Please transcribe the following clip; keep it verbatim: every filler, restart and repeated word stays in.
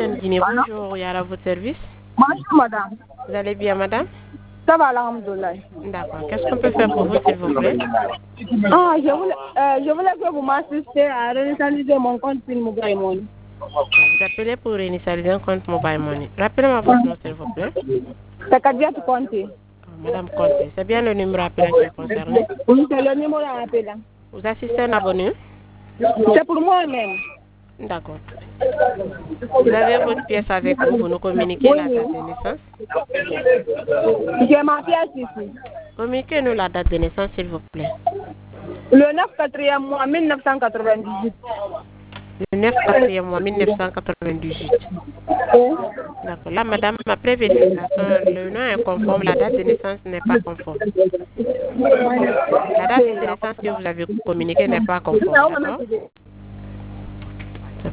Madame Dini, bonjour, il y a à votre service. Bonjour madame. Vous allez bien madame? Ça va, alhamdoulilah. D'accord. Qu'est-ce qu'on peut faire pour vous s'il vous plaît? Ah, je voulais, euh, je voulais que vous m'assistiez à réinitialiser mon compte PIN Mobile Money. Vous appelez pour réinitialiser un compte Mobile Money. Rappelez-moi votre nom s'il vous plaît. C'est Kadia Conté. Madame Conté, c'est bien le numéro appelant qui est concerné? Oui, c'est le numéro appelant. Vous assistez un abonné? C'est pour moi-même. D'accord. Vous avez votre pièce avec vous, vous nous communiquez la date de naissance? J'ai ma pièce ici. Communiquez-nous la date de naissance s'il vous plaît. Le neuf quatrième mois mille neuf cent quatre-vingt-dix-huit. Le neuf quatrième mois mille neuf cent quatre-vingt-dix-huit. D'accord. Là, madame, après vérification, le nom est conforme, la date de naissance n'est pas conforme. La date de naissance que vous avez communiquée n'est pas conforme, d'accord?